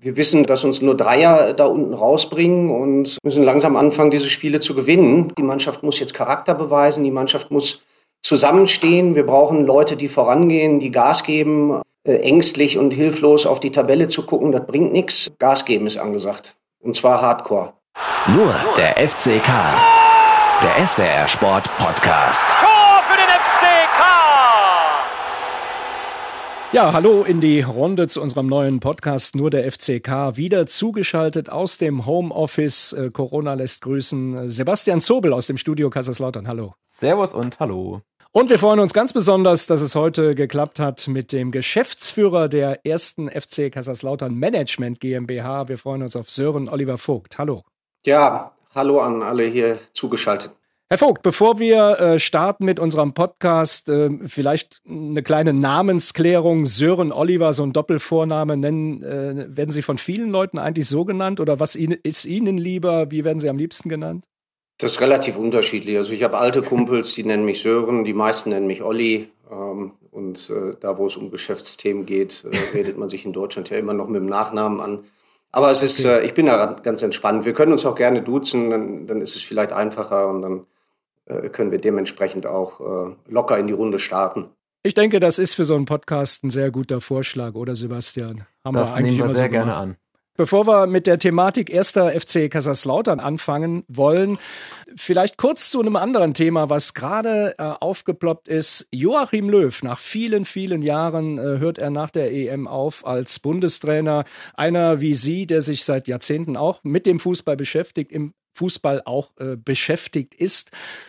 Wir wissen, dass uns nur Dreier da unten rausbringen und müssen langsam anfangen, diese Spiele zu gewinnen. Die Mannschaft muss jetzt Charakter beweisen, die Mannschaft muss zusammenstehen. Wir brauchen Leute, die vorangehen, die Gas geben. Ängstlich und hilflos auf die Tabelle zu gucken, das bringt nichts. Gas geben ist angesagt. Und zwar hardcore. Nur der FCK. Der SWR Sport Podcast. Tor für den FCK! Ja, hallo in die Runde zu unserem neuen Podcast Nur der FCK. Wieder zugeschaltet aus dem Homeoffice. Corona lässt grüßen. Sebastian Zobel aus dem Studio Kaiserslautern. Hallo. Servus und hallo. Und wir freuen uns ganz besonders, dass es heute geklappt hat mit dem Geschäftsführer der ersten FC Kaiserslautern Management GmbH. Wir freuen uns auf Sören Oliver Vogt. Hallo. Ja, hallo an alle hier zugeschaltet. Herr Vogt, bevor wir starten mit unserem Podcast, vielleicht eine kleine Namensklärung. Sören Oliver, so ein Doppelvorname, werden Sie von vielen Leuten eigentlich so genannt? Oder was ist Ihnen lieber? Wie werden Sie am liebsten genannt? Das ist relativ unterschiedlich. Also ich habe alte Kumpels, die nennen mich Sören, die meisten nennen mich Olli. Und da, wo es um Geschäftsthemen geht, redet man sich in Deutschland ja immer noch mit dem Nachnamen an. Aber es ist, ich bin da ganz entspannt. Wir können uns auch gerne duzen, dann ist es vielleicht einfacher und dann können wir dementsprechend auch locker in die Runde starten. Ich denke, das ist für so einen Podcast ein sehr guter Vorschlag, oder Sebastian? Das nehmen wir sehr gerne an. Bevor wir mit der Thematik erster FC Kaiserslautern anfangen wollen, vielleicht kurz zu einem anderen Thema, was gerade aufgeploppt ist. Joachim Löw, nach vielen, vielen Jahren hört er nach der EM auf als Bundestrainer. Einer wie Sie, der sich seit Jahrzehnten auch mit dem Fußball beschäftigt, im Fußball auch beschäftigt ist.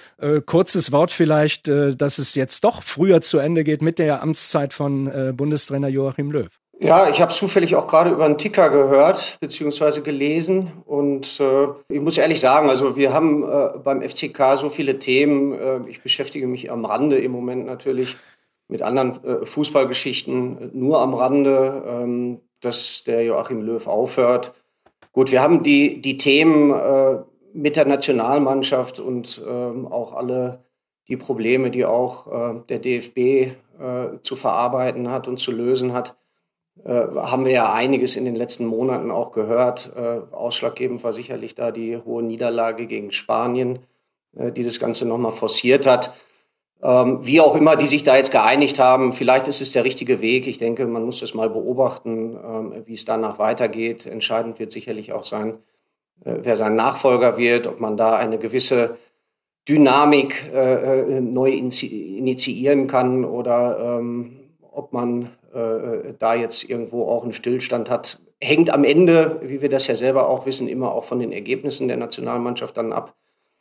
Kurzes Wort vielleicht, dass es jetzt doch früher zu Ende geht mit der Amtszeit von Bundestrainer Joachim Löw. Ja, ich habe zufällig auch gerade über einen Ticker gehört beziehungsweise gelesen und ich muss ehrlich sagen, also wir haben beim FCK so viele Themen. Ich beschäftige mich am Rande im Moment natürlich mit anderen Fußballgeschichten, nur am Rande, dass der Joachim Löw aufhört. Gut, wir haben die Themen mit der Nationalmannschaft und auch alle die Probleme, die auch der DFB zu verarbeiten hat und zu lösen hat. Haben wir ja einiges in den letzten Monaten auch gehört. Ausschlaggebend war sicherlich da die hohe Niederlage gegen Spanien, die das Ganze nochmal forciert hat. Wie auch immer, die sich da jetzt geeinigt haben, vielleicht ist es der richtige Weg. Ich denke, man muss das mal beobachten, wie es danach weitergeht. Entscheidend wird sicherlich auch sein, wer sein Nachfolger wird, ob man da eine gewisse Dynamik neu initiieren kann oder ob man da jetzt irgendwo auch einen Stillstand hat. Hängt am Ende, wie wir das ja selber auch wissen, immer auch von den Ergebnissen der Nationalmannschaft dann ab.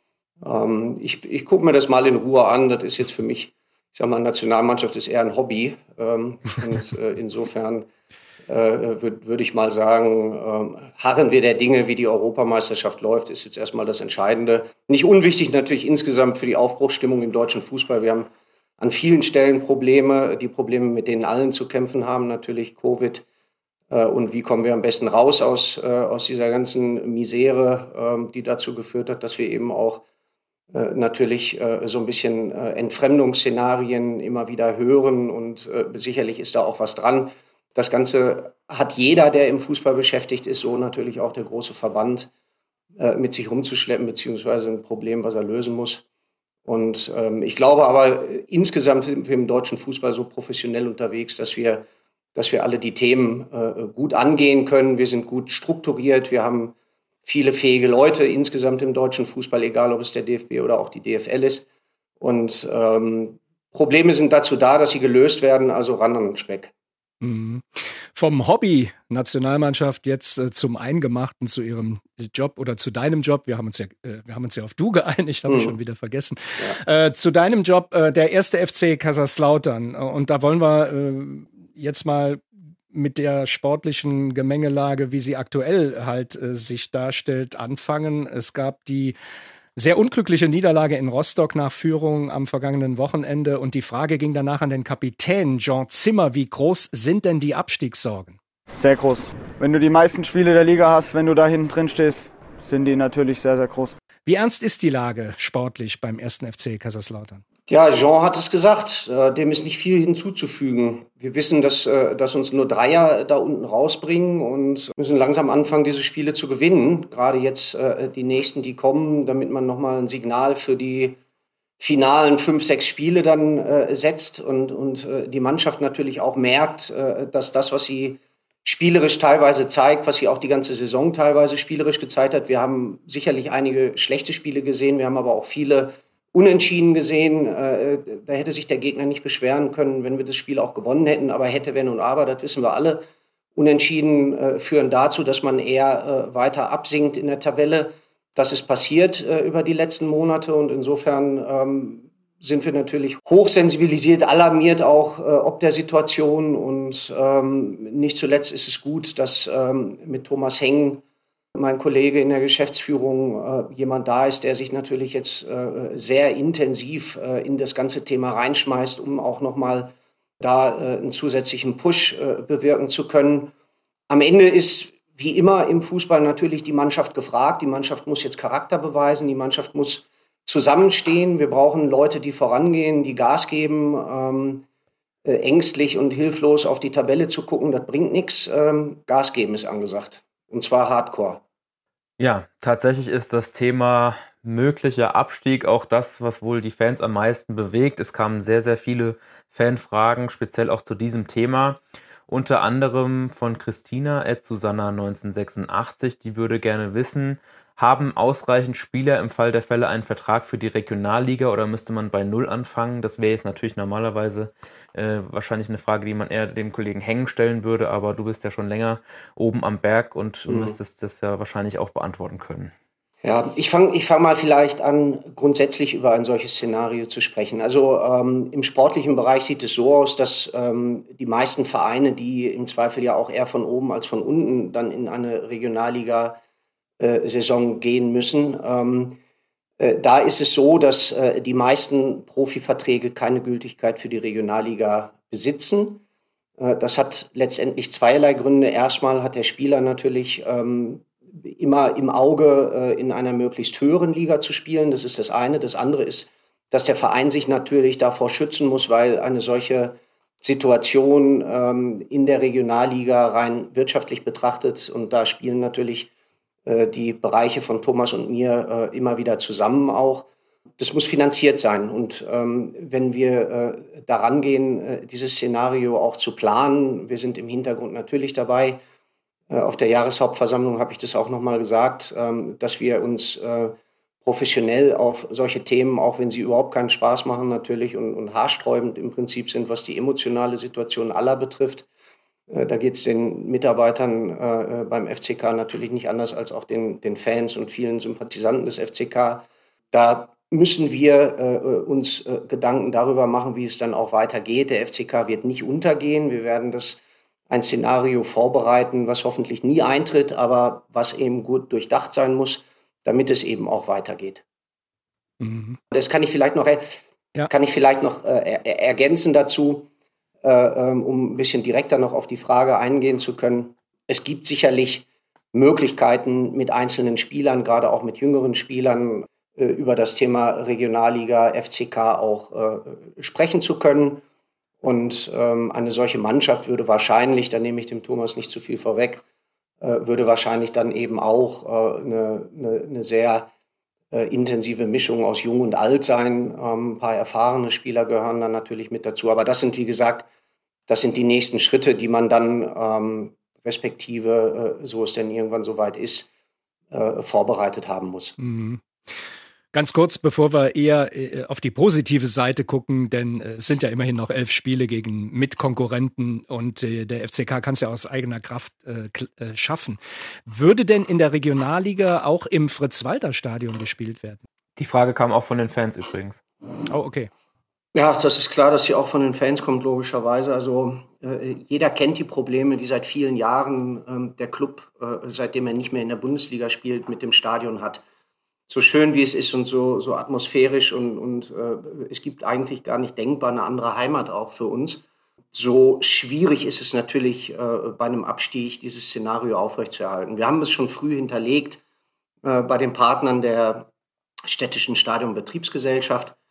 Ich gucke mir das mal in Ruhe an. Das ist jetzt für mich, ich sag mal, Nationalmannschaft ist eher ein Hobby. Und insofern würde ich mal sagen, harren wir der Dinge, wie die Europameisterschaft läuft, ist jetzt erstmal das Entscheidende. Nicht unwichtig natürlich insgesamt für die Aufbruchsstimmung im deutschen Fußball. Wir haben an vielen Stellen Probleme, die Probleme, mit denen allen zu kämpfen haben, natürlich Covid. Und wie kommen wir am besten raus aus dieser ganzen Misere, die dazu geführt hat, dass wir eben auch natürlich so ein bisschen Entfremdungsszenarien immer wieder hören. Und sicherlich ist da auch was dran. Das Ganze hat jeder, der im Fußball beschäftigt ist, so natürlich auch der große Verband mit sich rumzuschleppen, beziehungsweise ein Problem, was er lösen muss. Und ich glaube aber, insgesamt sind wir im deutschen Fußball so professionell unterwegs, dass wir alle die Themen gut angehen können. Wir sind gut strukturiert. Wir haben viele fähige Leute insgesamt im deutschen Fußball, egal ob es der DFB oder auch die DFL ist. Und Probleme sind dazu da, dass sie gelöst werden, also ran an den Speck. Mhm. Vom Hobby Nationalmannschaft jetzt zum Eingemachten, zu Ihrem Job oder zu deinem Job. Wir haben uns ja auf Du geeinigt, habe ich schon wieder vergessen. Ja. Zu deinem Job, der erste FC Kaiserslautern. Und da wollen wir jetzt mal mit der sportlichen Gemengelage, wie sie aktuell halt sich darstellt, anfangen. Es gab die sehr unglückliche Niederlage in Rostock nach Führung am vergangenen Wochenende. Und die Frage ging danach an den Kapitän Jean Zimmer. Wie groß sind denn die Abstiegssorgen? Sehr groß. Wenn du die meisten Spiele der Liga hast, wenn du da hinten drin stehst, sind die natürlich sehr, sehr groß. Wie ernst ist die Lage sportlich beim ersten FC Kaiserslautern? Ja, Jean hat es gesagt, dem ist nicht viel hinzuzufügen. Wir wissen, dass uns nur Dreier da unten rausbringen und müssen langsam anfangen, diese Spiele zu gewinnen. Gerade jetzt die nächsten, die kommen, damit man nochmal ein Signal für die finalen 5, 6 Spiele dann setzt und die Mannschaft natürlich auch merkt, dass das, was sie spielerisch teilweise zeigt, was sie auch die ganze Saison teilweise spielerisch gezeigt hat. Wir haben sicherlich einige schlechte Spiele gesehen, wir haben aber auch viele Unentschieden gesehen. Da hätte sich der Gegner nicht beschweren können, wenn wir das Spiel auch gewonnen hätten. Aber hätte, wenn und aber, das wissen wir alle. Unentschieden führen dazu, dass man eher weiter absinkt in der Tabelle. Das ist passiert über die letzten Monate. Und insofern sind wir natürlich hochsensibilisiert, alarmiert auch ob der Situation. Und nicht zuletzt ist es gut, dass mit Thomas Heng, mein Kollege in der Geschäftsführung, jemand da ist, der sich natürlich jetzt sehr intensiv in das ganze Thema reinschmeißt, um auch nochmal da einen zusätzlichen Push bewirken zu können. Am Ende ist, wie immer im Fußball, natürlich die Mannschaft gefragt. Die Mannschaft muss jetzt Charakter beweisen, die Mannschaft muss zusammenstehen. Wir brauchen Leute, die vorangehen, die Gas geben. Ängstlich und hilflos auf die Tabelle zu gucken, das bringt nichts. Gas geben ist angesagt. Und zwar hardcore. Ja, tatsächlich ist das Thema möglicher Abstieg auch das, was wohl die Fans am meisten bewegt. Es kamen sehr, sehr viele Fanfragen, speziell auch zu diesem Thema. Unter anderem von Christina @Susanna1986, die würde gerne wissen, haben ausreichend Spieler im Fall der Fälle einen Vertrag für die Regionalliga oder müsste man bei Null anfangen? Das wäre jetzt natürlich normalerweise wahrscheinlich eine Frage, die man eher dem Kollegen Heng stellen würde, aber du bist ja schon länger oben am Berg und müsstest das ja wahrscheinlich auch beantworten können. Ja, ich fang mal vielleicht an, grundsätzlich über ein solches Szenario zu sprechen. Also im sportlichen Bereich sieht es so aus, dass die meisten Vereine, die im Zweifel ja auch eher von oben als von unten dann in eine Regionalliga-Saison gehen müssen, da ist es so, dass die meisten Profiverträge keine Gültigkeit für die Regionalliga besitzen. Das hat letztendlich zweierlei Gründe. Erstmal hat der Spieler natürlich immer im Auge, in einer möglichst höheren Liga zu spielen. Das ist das eine. Das andere ist, dass der Verein sich natürlich davor schützen muss, weil eine solche Situation in der Regionalliga rein wirtschaftlich betrachtet, und da spielen natürlich die Bereiche von Thomas und mir immer wieder zusammen auch. Das muss finanziert sein. Und wenn wir daran gehen, dieses Szenario auch zu planen, wir sind im Hintergrund natürlich dabei. Auf der Jahreshauptversammlung habe ich das auch nochmal gesagt, dass wir uns professionell auf solche Themen, auch wenn sie überhaupt keinen Spaß machen natürlich und haarsträubend im Prinzip sind, was die emotionale Situation aller betrifft. Da geht es den Mitarbeitern beim FCK natürlich nicht anders als auch den Fans und vielen Sympathisanten des FCK. Da müssen wir uns Gedanken darüber machen, wie es dann auch weitergeht. Der FCK wird nicht untergehen. Wir werden ein Szenario vorbereiten, was hoffentlich nie eintritt, aber was eben gut durchdacht sein muss, damit es eben auch weitergeht. Mhm. Das kann ich vielleicht noch ergänzen dazu, um ein bisschen direkter noch auf die Frage eingehen zu können. Es gibt sicherlich Möglichkeiten mit einzelnen Spielern, gerade auch mit jüngeren Spielern, über das Thema Regionalliga, FCK auch sprechen zu können. Und eine solche Mannschaft würde wahrscheinlich, da nehme ich dem Thomas nicht zu viel vorweg, würde wahrscheinlich dann eben auch eine sehr intensive Mischung aus Jung und Alt sein. Ein paar erfahrene Spieler gehören dann natürlich mit dazu. Aber das sind, wie gesagt, die nächsten Schritte, die man dann respektive, so es denn irgendwann soweit ist, vorbereitet haben muss. Mhm. Ganz kurz, bevor wir eher auf die positive Seite gucken, denn es sind ja immerhin noch 11 Spiele gegen Mitkonkurrenten und der FCK kann es ja aus eigener Kraft schaffen. Würde denn in der Regionalliga auch im Fritz-Walter-Stadion gespielt werden? Die Frage kam auch von den Fans übrigens. Oh, okay. Ja, das ist klar, dass sie auch von den Fans kommt, logischerweise. Also jeder kennt die Probleme, die seit vielen Jahren der Club, seitdem er nicht mehr in der Bundesliga spielt, mit dem Stadion hat. So schön wie es ist und so atmosphärisch und es gibt eigentlich gar nicht denkbar eine andere Heimat auch für uns. So schwierig ist es natürlich bei einem Abstieg, dieses Szenario aufrechtzuerhalten. Wir haben es schon früh hinterlegt bei den Partnern der städtischen Stadionbetriebsgesellschaft.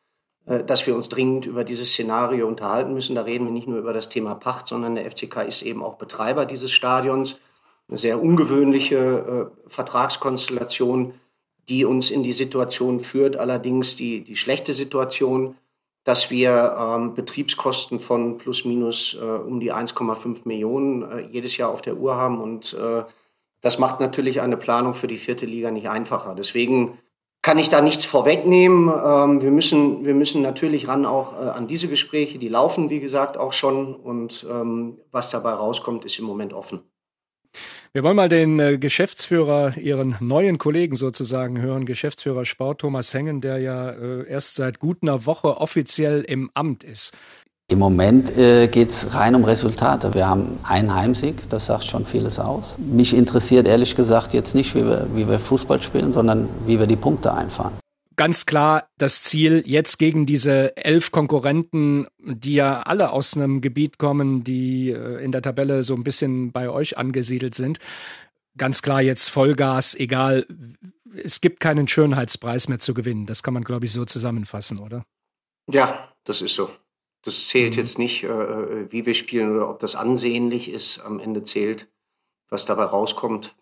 dass wir uns dringend über dieses Szenario unterhalten müssen. Da reden wir nicht nur über das Thema Pacht, sondern der FCK ist eben auch Betreiber dieses Stadions. Eine sehr ungewöhnliche Vertragskonstellation, die uns in die Situation führt, allerdings die schlechte Situation, dass wir Betriebskosten von plus minus um die 1,5 Millionen jedes Jahr auf der Uhr haben. Und das macht natürlich eine Planung für die 4. Liga nicht einfacher. Deswegen kann ich da nichts vorwegnehmen. Wir müssen natürlich ran auch an diese Gespräche. Die laufen, wie gesagt, auch schon. Und was dabei rauskommt, ist im Moment offen. Wir wollen mal den Geschäftsführer, Ihren neuen Kollegen sozusagen hören, Geschäftsführer Sport Thomas Hengen, der ja erst seit gut einer Woche offiziell im Amt ist. Im Moment geht es rein um Resultate. Wir haben einen Heimsieg, das sagt schon vieles aus. Mich interessiert ehrlich gesagt jetzt nicht, wie wir Fußball spielen, sondern wie wir die Punkte einfahren. Ganz klar das Ziel, jetzt gegen diese 11 Konkurrenten, die ja alle aus einem Gebiet kommen, die in der Tabelle so ein bisschen bei euch angesiedelt sind. Ganz klar jetzt Vollgas, egal, es gibt keinen Schönheitspreis mehr zu gewinnen. Das kann man, glaube ich, so zusammenfassen, oder? Ja, das ist so. Das zählt jetzt nicht, wie wir spielen oder ob das ansehnlich ist. Am Ende zählt, was dabei rauskommt.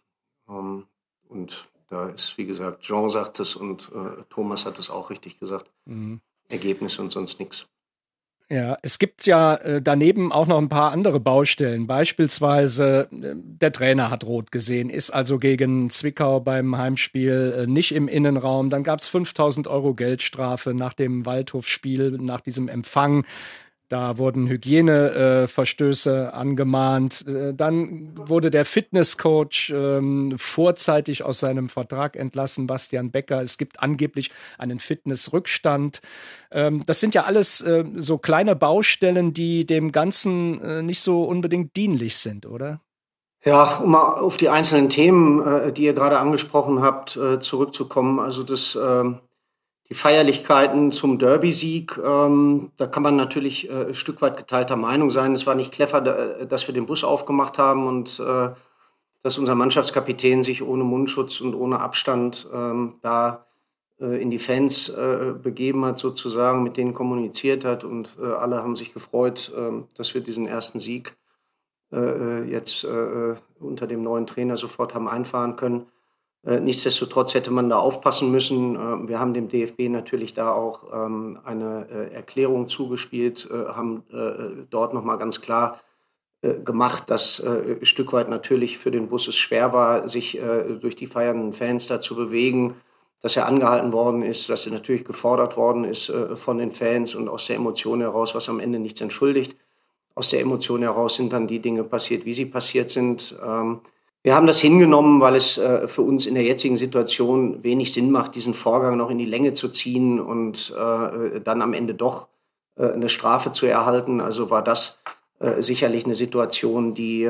Und da ist, wie gesagt, Jean sagt es und Thomas hat es auch richtig gesagt. Ergebnis und sonst nichts. Ja, es gibt ja daneben auch noch ein paar andere Baustellen. Beispielsweise der Trainer hat rot gesehen, ist also gegen Zwickau beim Heimspiel nicht im Innenraum. Dann gab es 5.000 € Geldstrafe nach dem Waldhofspiel, nach diesem Empfang. Da wurden Hygieneverstöße angemahnt. Dann wurde der Fitnesscoach vorzeitig aus seinem Vertrag entlassen, Bastian Becker. Es gibt angeblich einen Fitnessrückstand. Das sind ja alles so kleine Baustellen, die dem Ganzen nicht so unbedingt dienlich sind, oder? Ja, um mal auf die einzelnen Themen, die ihr gerade angesprochen habt, zurückzukommen. Also die Feierlichkeiten zum Derby-Sieg, da kann man natürlich ein Stück weit geteilter Meinung sein. Es war nicht clever, dass wir den Bus aufgemacht haben und dass unser Mannschaftskapitän sich ohne Mundschutz und ohne Abstand da in die Fans begeben hat, sozusagen, mit denen kommuniziert hat. Und alle haben sich gefreut, dass wir diesen ersten Sieg jetzt unter dem neuen Trainer sofort haben einfahren können. Nichtsdestotrotz hätte man da aufpassen müssen. Wir haben dem DFB natürlich da auch eine Erklärung zugespielt, haben dort nochmal ganz klar gemacht, dass ein Stück weit natürlich für den Bus es schwer war, sich durch die feiernden Fans da zu bewegen, dass er angehalten worden ist, dass er natürlich gefordert worden ist von den Fans und aus der Emotion heraus, was am Ende nichts entschuldigt. Aus der Emotion heraus sind dann die Dinge passiert, wie sie passiert sind. Wir haben das hingenommen, weil es für uns in der jetzigen Situation wenig Sinn macht, diesen Vorgang noch in die Länge zu ziehen und dann am Ende doch eine Strafe zu erhalten. Also war das sicherlich eine Situation, die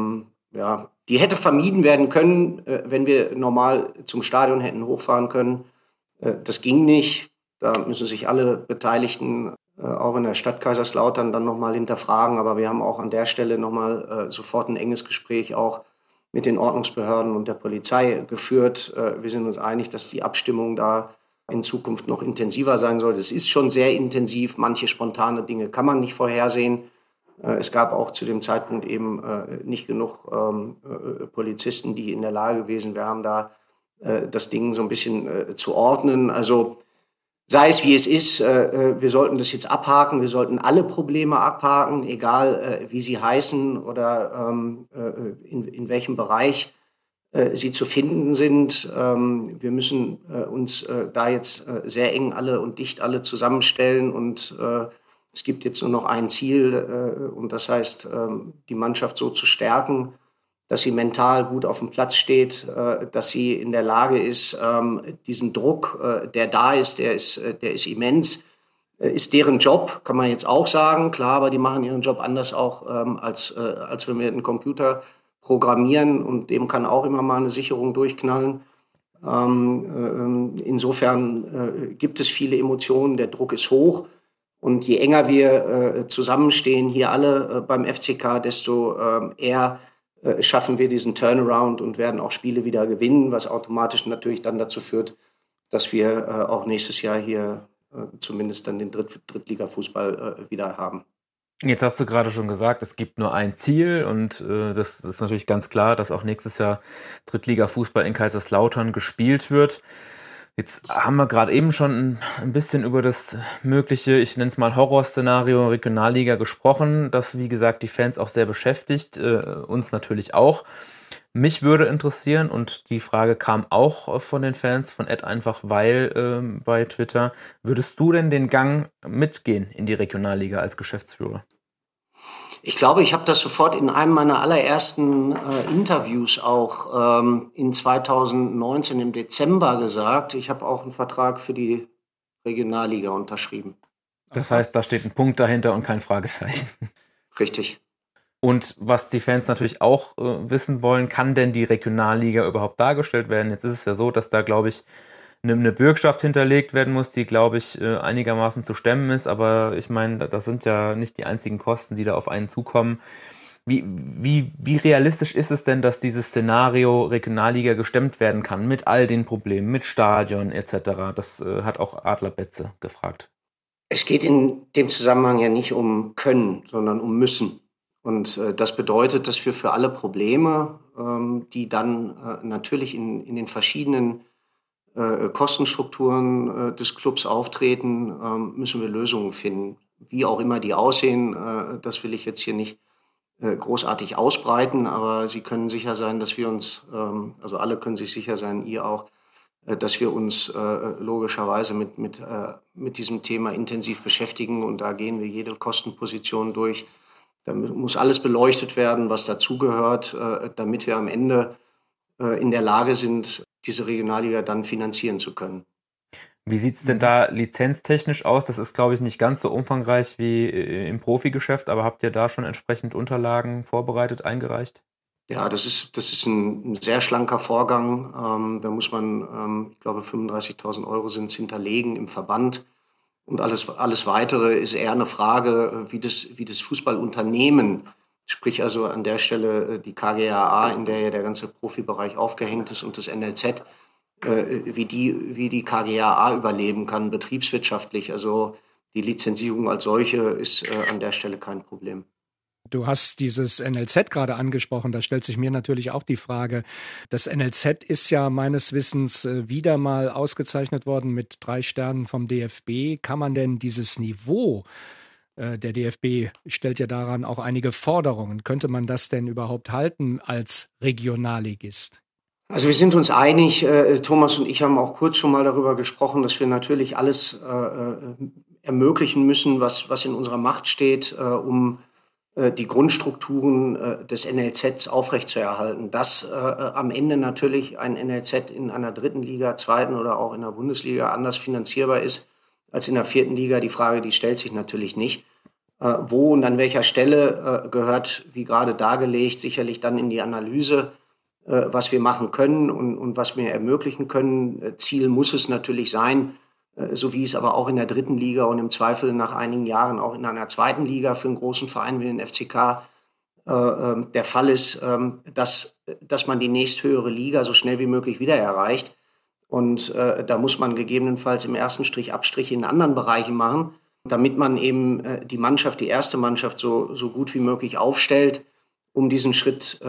hätte vermieden werden können, wenn wir normal zum Stadion hätten hochfahren können. Das ging nicht. Da müssen sich alle Beteiligten auch in der Stadt Kaiserslautern dann nochmal hinterfragen. Aber wir haben auch an der Stelle nochmal sofort ein enges Gespräch auch mit den Ordnungsbehörden und der Polizei geführt. Wir sind uns einig, dass die Abstimmung da in Zukunft noch intensiver sein soll. Es ist schon sehr intensiv. Manche spontane Dinge kann man nicht vorhersehen. Es gab auch zu dem Zeitpunkt eben nicht genug Polizisten, die in der Lage gewesen wären, da das Ding so ein bisschen zu ordnen. Also sei es wie es ist, wir sollten das jetzt abhaken, wir sollten alle Probleme abhaken, egal wie sie heißen oder in welchem Bereich sie zu finden sind. Wir müssen uns da jetzt sehr eng alle und dicht alle zusammenstellen und es gibt jetzt nur noch ein Ziel und das heißt, die Mannschaft so zu stärken, dass sie mental gut auf dem Platz steht, dass sie in der Lage ist, diesen Druck, der da ist, der ist immens, ist deren Job, kann man jetzt auch sagen, klar, aber die machen ihren Job anders auch, als wenn wir einen Computer programmieren und dem kann auch immer mal eine Sicherung durchknallen. Insofern gibt es viele Emotionen, der Druck ist hoch. Und je enger wir zusammenstehen, hier alle beim FCK, desto eher schaffen wir diesen Turnaround und werden auch Spiele wieder gewinnen, was automatisch natürlich dann dazu führt, dass wir auch nächstes Jahr hier zumindest dann den Drittliga-Fußball wieder haben. Jetzt hast du gerade schon gesagt, es gibt nur ein Ziel und das ist natürlich ganz klar, dass auch nächstes Jahr Drittliga-Fußball in Kaiserslautern gespielt wird. Jetzt haben wir gerade eben schon ein bisschen über das mögliche, ich nenne es mal Horrorszenario Regionalliga gesprochen, das wie gesagt die Fans auch sehr beschäftigt, uns natürlich auch. Mich würde interessieren, und die Frage kam auch von den Fans, von @einfachweil bei Twitter, würdest du denn den Gang mitgehen in die Regionalliga als Geschäftsführer? Ich glaube, ich habe das sofort in einem meiner allerersten Interviews auch in 2019 im Dezember gesagt. Ich habe auch einen Vertrag für die Regionalliga unterschrieben. Das heißt, da steht ein Punkt dahinter und kein Fragezeichen. Richtig. Und was die Fans natürlich auch wissen wollen, kann denn die Regionalliga überhaupt dargestellt werden? Jetzt ist es ja so, dass da, glaube ich, eine Bürgschaft hinterlegt werden muss, die, glaube ich, einigermaßen zu stemmen ist. Aber ich meine, das sind ja nicht die einzigen Kosten, die da auf einen zukommen. Wie realistisch ist es denn, dass dieses Szenario Regionalliga gestemmt werden kann mit all den Problemen, mit Stadion etc.? Das hat auch Adler Betze gefragt. Es geht in dem Zusammenhang ja nicht um Können, sondern um Müssen. Und das bedeutet, dass wir für alle Probleme, die dann natürlich in den verschiedenen Kostenstrukturen des Clubs auftreten, müssen wir Lösungen finden. Wie auch immer die aussehen, das will ich jetzt hier nicht großartig ausbreiten, aber Sie können sicher sein, dass wir uns, also alle können sich sicher sein, ihr auch, dass wir uns logischerweise mit diesem Thema intensiv beschäftigen, und da gehen wir jede Kostenposition durch. Da muss alles beleuchtet werden, was dazugehört, damit wir am Ende in der Lage sind, diese Regionalliga dann finanzieren zu können. Wie sieht es denn da lizenztechnisch aus? Das ist, glaube ich, nicht ganz so umfangreich wie im Profigeschäft, aber habt ihr da schon entsprechend Unterlagen vorbereitet, eingereicht? Ja, das ist ein sehr schlanker Vorgang. Da muss man, ich glaube, 35.000 € sind hinterlegen im Verband. Und alles Weitere ist eher eine Frage, wie das Fußballunternehmen, sprich also an der Stelle die KGaA, in der ja der ganze Profibereich aufgehängt ist, und das NLZ, wie die KGaA überleben kann, betriebswirtschaftlich. Also die Lizenzierung als solche ist an der Stelle kein Problem. Du hast dieses NLZ gerade angesprochen, da stellt sich mir natürlich auch die Frage, das NLZ ist ja meines Wissens wieder mal ausgezeichnet worden mit 3 Sternen vom DFB. Kann man denn dieses Niveau, der DFB stellt ja daran auch einige Forderungen, könnte man das denn überhaupt halten als Regionalligist? Also wir sind uns einig, Thomas und ich haben auch kurz schon mal darüber gesprochen, dass wir natürlich alles ermöglichen müssen, was in unserer Macht steht, um die Grundstrukturen des NLZs aufrechtzuerhalten. Dass am Ende natürlich ein NLZ in einer dritten Liga, zweiten oder auch in der Bundesliga anders finanzierbar ist als in der vierten Liga, die Frage, die stellt sich natürlich nicht. Wo und an welcher Stelle gehört, wie gerade dargelegt, sicherlich dann in die Analyse, was wir machen können und was wir ermöglichen können. Ziel muss es natürlich sein, so wie es aber auch in der dritten Liga und im Zweifel nach einigen Jahren auch in einer zweiten Liga für einen großen Verein wie den FCK der Fall ist, dass man die nächsthöhere Liga so schnell wie möglich wieder erreicht. Und da muss man gegebenenfalls im ersten Strich Abstriche in anderen Bereichen machen, damit man eben die erste Mannschaft so gut wie möglich aufstellt, um diesen Schritt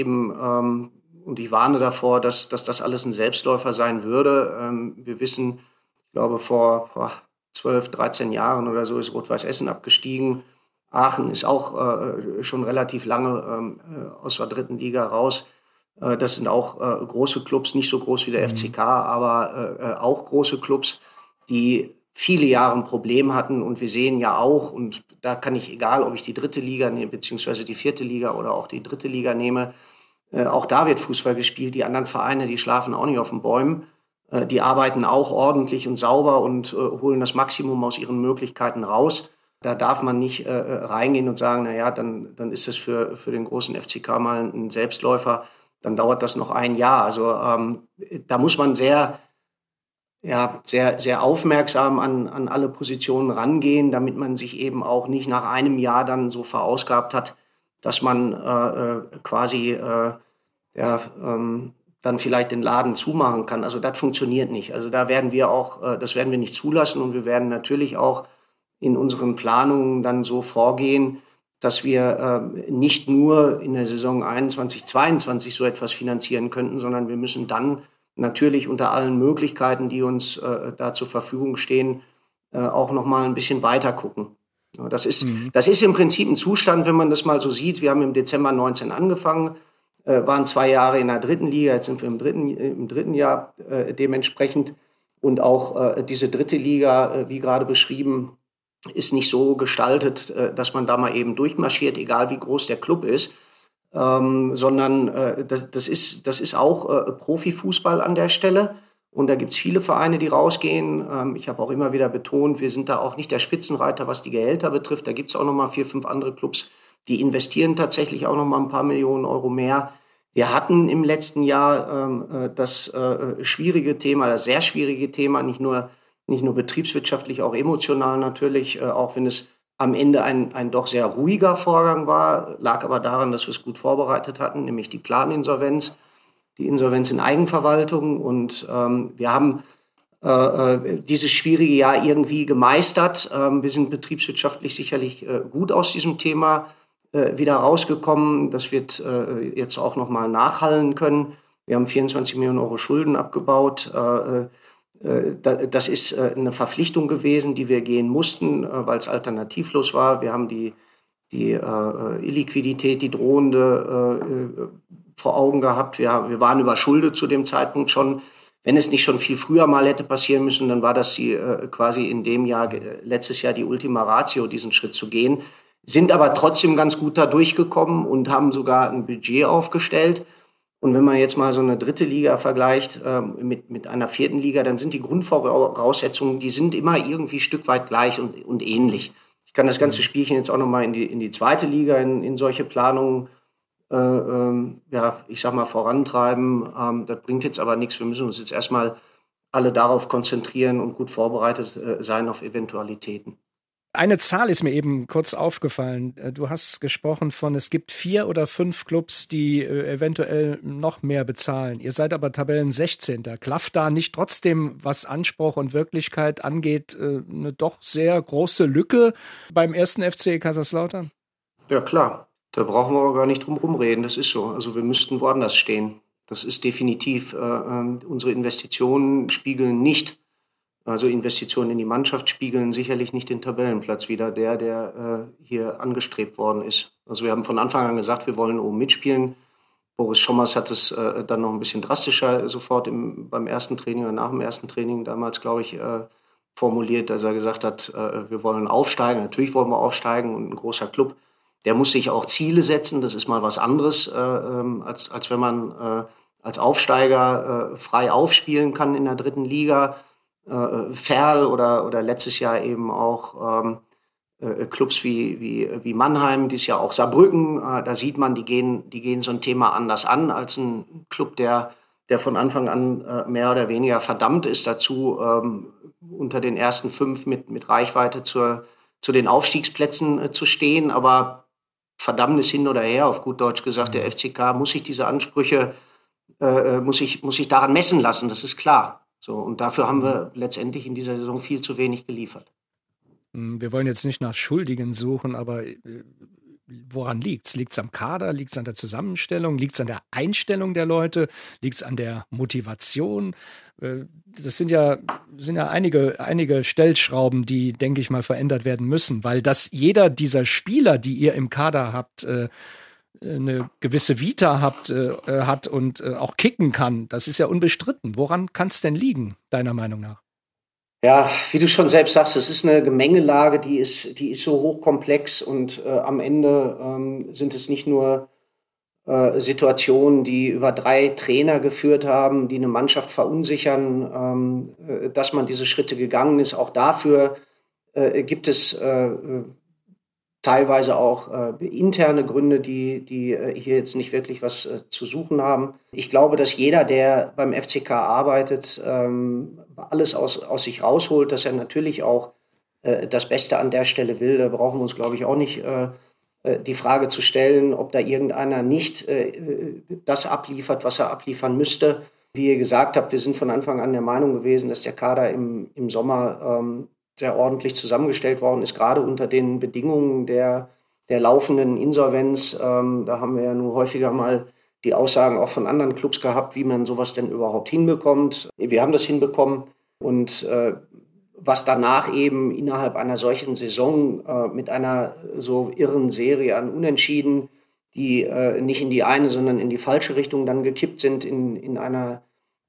und ich warne davor, dass das alles ein Selbstläufer sein würde. Wir wissen, ich glaube, vor 12, 13 Jahren oder so ist Rot-Weiß Essen abgestiegen. Aachen ist auch schon relativ lange aus der dritten Liga raus. Das sind auch große Clubs, nicht so groß wie der FCK, aber auch große Clubs, die viele Jahre ein Problem hatten. Und wir sehen ja auch, und da kann ich, egal ob ich die dritte Liga nehme, beziehungsweise die vierte Liga oder auch die dritte Liga nehme, auch da wird Fußball gespielt. Die anderen Vereine, die schlafen auch nicht auf den Bäumen. Die arbeiten auch ordentlich und sauber und holen das Maximum aus ihren Möglichkeiten raus. Da darf man nicht reingehen und sagen, naja, dann ist es für den großen FCK mal ein Selbstläufer. Dann dauert das noch ein Jahr. Also da muss man sehr aufmerksam an alle Positionen rangehen, damit man sich eben auch nicht nach einem Jahr dann so verausgabt hat, dass man dann dann vielleicht den Laden zumachen kann. Also das funktioniert nicht. Also da werden wir auch, das werden wir nicht zulassen und wir werden natürlich auch in unseren Planungen dann so vorgehen, dass wir nicht nur in der Saison 21/22 so etwas finanzieren könnten, sondern wir müssen dann natürlich unter allen Möglichkeiten, die uns da zur Verfügung stehen, auch noch mal ein bisschen weiter gucken. Ja, das ist im Prinzip ein Zustand, wenn man das mal so sieht. Wir haben im Dezember 19 angefangen, waren 2 Jahre in der dritten Liga, jetzt sind wir im dritten Jahr dementsprechend. Und auch diese dritte Liga, wie gerade beschrieben, ist nicht so gestaltet, dass man da mal eben durchmarschiert, egal wie groß der Club ist, sondern das ist auch Profifußball an der Stelle. Und da gibt es viele Vereine, die rausgehen. Ich habe auch immer wieder betont, wir sind da auch nicht der Spitzenreiter, was die Gehälter betrifft. Da gibt es auch noch mal 4, 5 andere Clubs, die investieren tatsächlich auch noch mal ein paar Millionen Euro mehr. Wir hatten im letzten Jahr das schwierige Thema, das sehr schwierige Thema, nicht nur betriebswirtschaftlich, auch emotional natürlich, auch wenn es am Ende ein doch sehr ruhiger Vorgang war, lag aber daran, dass wir es gut vorbereitet hatten, nämlich die Planinsolvenz, die Insolvenz in Eigenverwaltung. Und wir haben dieses schwierige Jahr irgendwie gemeistert. Wir sind betriebswirtschaftlich sicherlich gut aus diesem Thema wieder rausgekommen. Das wird jetzt auch noch mal nachhallen können. Wir haben 24 Millionen Euro Schulden abgebaut. Das ist eine Verpflichtung gewesen, die wir gehen mussten, weil es alternativlos war. Wir haben die Illiquidität, die drohende, vor Augen gehabt. Wir waren überschuldet zu dem Zeitpunkt schon. Wenn es nicht schon viel früher mal hätte passieren müssen, dann war das quasi in dem Jahr, letztes Jahr, die Ultima Ratio, diesen Schritt zu gehen. Sind aber trotzdem ganz gut da durchgekommen und haben sogar ein Budget aufgestellt. Und wenn man jetzt mal so eine dritte Liga vergleicht mit einer vierten Liga, dann sind die Grundvoraussetzungen, die sind immer irgendwie ein Stück weit gleich und ähnlich. Ich kann das ganze Spielchen jetzt auch noch mal in die zweite Liga, in solche Planungen, ich sag mal, vorantreiben. Das bringt jetzt aber nichts. Wir müssen uns jetzt erstmal alle darauf konzentrieren und gut vorbereitet sein auf Eventualitäten. Eine Zahl ist mir eben kurz aufgefallen. Du hast gesprochen von, es gibt 4 oder 5 Clubs, die eventuell noch mehr bezahlen. Ihr seid aber Tabellen 16. Klafft da nicht trotzdem, was Anspruch und Wirklichkeit angeht, eine doch sehr große Lücke beim ersten FC Kaiserslautern? Ja, klar. Da brauchen wir aber gar nicht drum rumreden. Das ist so. Also wir müssten woanders stehen. Das ist definitiv. Unsere Investitionen spiegeln nicht. Also Investitionen in die Mannschaft spiegeln sicherlich nicht den Tabellenplatz wider, der hier angestrebt worden ist. Also wir haben von Anfang an gesagt, wir wollen oben mitspielen. Boris Schommers hat es dann noch ein bisschen drastischer sofort beim ersten Training oder nach dem ersten Training damals, glaube ich, formuliert, dass er gesagt hat, wir wollen aufsteigen. Natürlich wollen wir aufsteigen und ein großer Club, der muss sich auch Ziele setzen. Das ist mal was anderes, als wenn man als Aufsteiger frei aufspielen kann in der dritten Liga. Ferl oder letztes Jahr eben auch Clubs wie Mannheim, dies Jahr auch Saarbrücken. Da sieht man, die gehen so ein Thema anders an als ein Club, der von Anfang an mehr oder weniger verdammt ist dazu, unter den ersten 5 mit Reichweite zu den Aufstiegsplätzen zu stehen. Aber Verdammnis hin oder her, auf gut Deutsch gesagt, der FCK muss sich diese Ansprüche, muss sich daran messen lassen, das ist klar. So, und dafür haben wir letztendlich in dieser Saison viel zu wenig geliefert. Wir wollen jetzt nicht nach Schuldigen suchen, aber woran liegt's? Liegt's am Kader? Liegt's an der Zusammenstellung? Liegt's an der Einstellung der Leute? Liegt's an der Motivation? Das sind ja einige Stellschrauben, die, denke ich mal, verändert werden müssen, weil dass jeder dieser Spieler, die ihr im Kader habt, eine gewisse Vita hat und auch kicken kann, das ist ja unbestritten. Woran kann es denn liegen, deiner Meinung nach? Ja, wie du schon selbst sagst, es ist eine Gemengelage, die ist so hochkomplex und am Ende sind es nicht nur Situationen, die über 3 Trainer geführt haben, die eine Mannschaft verunsichern, dass man diese Schritte gegangen ist. Auch dafür gibt es teilweise auch interne Gründe, die hier jetzt nicht wirklich was zu suchen haben. Ich glaube, dass jeder, der beim FCK arbeitet, alles aus sich rausholt, dass er natürlich auch das Beste an der Stelle will. Da brauchen wir uns, glaube ich, auch nicht die Frage zu stellen, ob da irgendeiner nicht das abliefert, was er abliefern müsste. Wie ihr gesagt habt, wir sind von Anfang an der Meinung gewesen, dass der Kader im Sommer sehr ordentlich zusammengestellt worden ist, gerade unter den Bedingungen der laufenden Insolvenz. Da haben wir ja nur häufiger mal die Aussagen auch von anderen Clubs gehabt, wie man sowas denn überhaupt hinbekommt. Wir haben das hinbekommen und was danach eben innerhalb einer solchen Saison mit einer so irren Serie an Unentschieden, die nicht in die eine, sondern in die falsche Richtung dann gekippt sind, in einer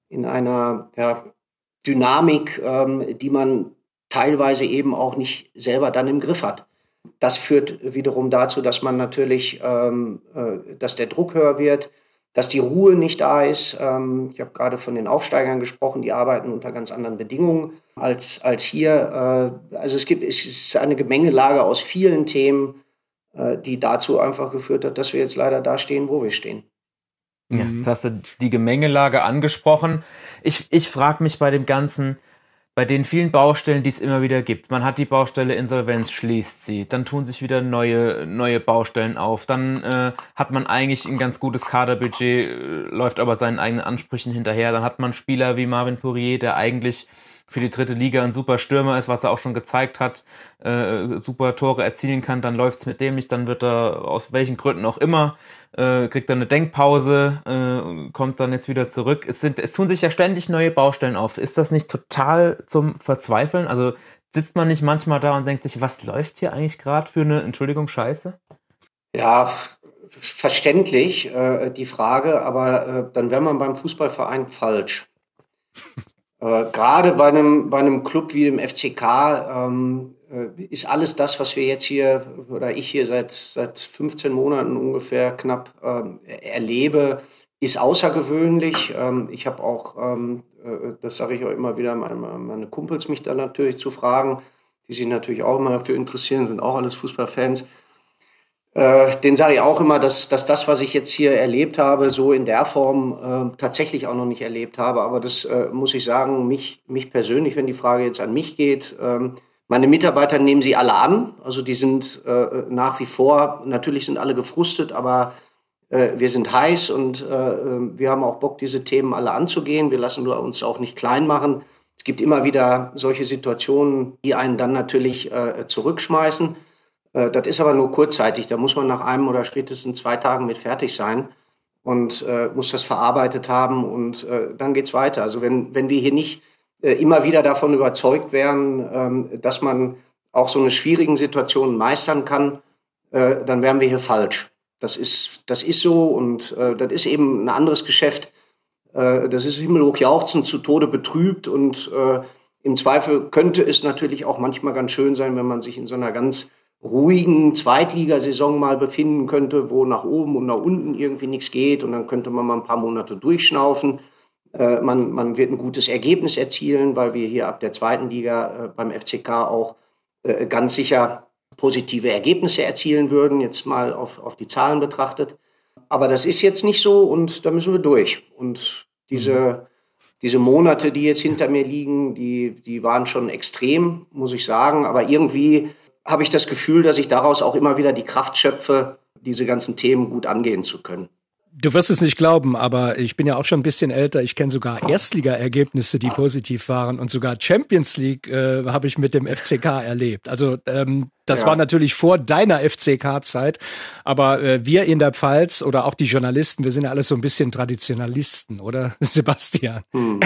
Dynamik, die man teilweise eben auch nicht selber dann im Griff hat. Das führt wiederum dazu, dass man natürlich, dass der Druck höher wird, dass die Ruhe nicht da ist. Ich habe gerade von den Aufsteigern gesprochen, die arbeiten unter ganz anderen Bedingungen als hier. Also es ist eine Gemengelage aus vielen Themen, die dazu einfach geführt hat, dass wir jetzt leider da stehen, wo wir stehen. Ja, jetzt hast du die Gemengelage angesprochen. Ich frage mich bei dem Ganzen, bei den vielen Baustellen, die es immer wieder gibt. Man hat die Baustelle Insolvenz, schließt sie. Dann tun sich wieder neue Baustellen auf. Dann hat man eigentlich ein ganz gutes Kaderbudget, läuft aber seinen eigenen Ansprüchen hinterher. Dann hat man Spieler wie Marvin Pourier, der eigentlich für die 3. Liga ein super Stürmer ist, was er auch schon gezeigt hat, super Tore erzielen kann. Dann läuft's mit dem nicht, dann wird er aus welchen Gründen auch immer, kriegt er eine Denkpause, kommt dann jetzt wieder zurück. Es tun sich ja ständig neue Baustellen auf. Ist das nicht total zum Verzweifeln? Also sitzt man nicht manchmal da und denkt sich, was läuft hier eigentlich gerade für eine, Entschuldigung, Scheiße? Ja, verständlich die Frage, aber dann wäre man beim Fußballverein falsch. Gerade bei einem Club wie dem FCK ist alles das, was wir jetzt hier oder ich hier seit 15 Monaten ungefähr knapp erlebe, ist außergewöhnlich. Ich habe auch, das sage ich auch immer wieder, meine Kumpels mich da natürlich zu fragen, die sich natürlich auch immer dafür interessieren, sind auch alles Fußballfans. Den sage ich auch immer, dass das, was ich jetzt hier erlebt habe, so in der Form tatsächlich auch noch nicht erlebt habe. Aber das muss ich sagen, mich persönlich, wenn die Frage jetzt an mich geht, meine Mitarbeiter nehmen sie alle an. Also die sind nach wie vor, natürlich sind alle gefrustet, aber wir sind heiß und wir haben auch Bock, diese Themen alle anzugehen. Wir lassen uns auch nicht klein machen. Es gibt immer wieder solche Situationen, die einen dann natürlich zurückschmeißen. Das ist aber nur kurzzeitig. Da muss man nach 1 oder spätestens 2 Tagen mit fertig sein und muss das verarbeitet haben und dann geht's weiter. Also wenn wir hier nicht immer wieder davon überzeugt wären, dass man auch so eine schwierigen Situation meistern kann, dann wären wir hier falsch. Das ist so und das ist eben ein anderes Geschäft. Das ist himmelhoch jauchzend, zu Tode betrübt und im Zweifel könnte es natürlich auch manchmal ganz schön sein, wenn man sich in so einer ganz ruhigen Zweitligasaison mal befinden könnte, wo nach oben und nach unten irgendwie nichts geht und dann könnte man mal ein paar Monate durchschnaufen. Man wird ein gutes Ergebnis erzielen, weil wir hier ab der 2. Liga beim FCK auch ganz sicher positive Ergebnisse erzielen würden, jetzt mal auf die Zahlen betrachtet. Aber das ist jetzt nicht so und da müssen wir durch. Und diese Monate, die jetzt hinter mir liegen, die waren schon extrem, muss ich sagen, aber irgendwie habe ich das Gefühl, dass ich daraus auch immer wieder die Kraft schöpfe, diese ganzen Themen gut angehen zu können. Du wirst es nicht glauben, aber ich bin ja auch schon ein bisschen älter. Ich kenne sogar Erstliga-Ergebnisse, die positiv waren. Und sogar Champions League habe ich mit dem FCK erlebt. Also das war natürlich vor deiner FCK-Zeit. Aber wir in der Pfalz oder auch die Journalisten, wir sind ja alles so ein bisschen Traditionalisten, oder Sebastian?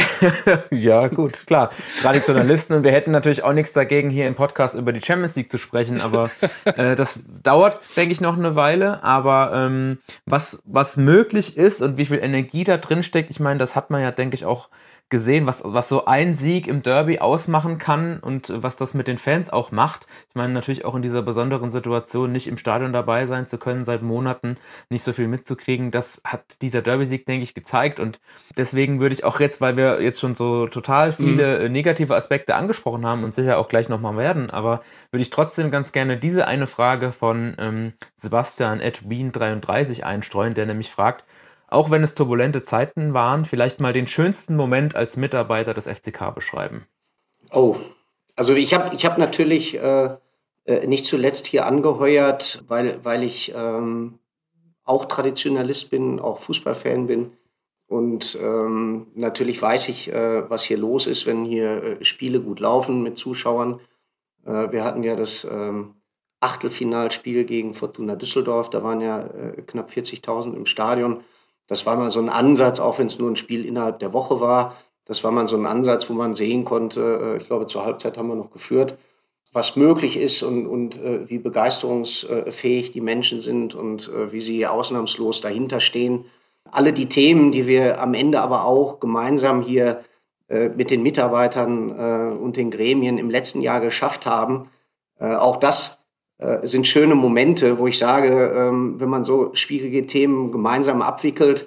Ja, gut, klar. Traditionalisten. Und wir hätten natürlich auch nichts dagegen, hier im Podcast über die Champions League zu sprechen. Aber das dauert, denke ich, noch eine Weile. Aber was möglich ist und wie viel Energie da drin steckt, ich meine, das hat man ja, denke ich, auch gesehen, was so ein Sieg im Derby ausmachen kann und was das mit den Fans auch macht. Ich meine, natürlich auch in dieser besonderen Situation nicht im Stadion dabei sein zu können, seit Monaten nicht so viel mitzukriegen, das hat dieser Derby-Sieg, denke ich, gezeigt und deswegen würde ich auch jetzt, weil wir jetzt schon so total viele negative Aspekte angesprochen haben und sicher auch gleich nochmal werden, aber würde ich trotzdem ganz gerne diese eine Frage von Sebastian @wien33 einstreuen, der nämlich fragt, auch wenn es turbulente Zeiten waren, vielleicht mal den schönsten Moment als Mitarbeiter des FCK beschreiben. Oh, also ich hab natürlich nicht zuletzt hier angeheuert, weil ich auch Traditionalist bin, auch Fußballfan bin. Und natürlich weiß ich, was hier los ist, wenn hier Spiele gut laufen mit Zuschauern. Wir hatten ja das Achtelfinalspiel gegen Fortuna Düsseldorf. Da waren ja knapp 40.000 im Stadion. Das war mal so ein Ansatz, auch wenn es nur ein Spiel innerhalb der Woche war. Das war mal so ein Ansatz, wo man sehen konnte, ich glaube, zur Halbzeit haben wir noch geführt, was möglich ist und wie begeisterungsfähig die Menschen sind und wie sie ausnahmslos dahinter stehen. Alle die Themen, die wir am Ende aber auch gemeinsam hier mit den Mitarbeitern und den Gremien im letzten Jahr geschafft haben, auch das sind schöne Momente, wo ich sage, wenn man so schwierige Themen gemeinsam abwickelt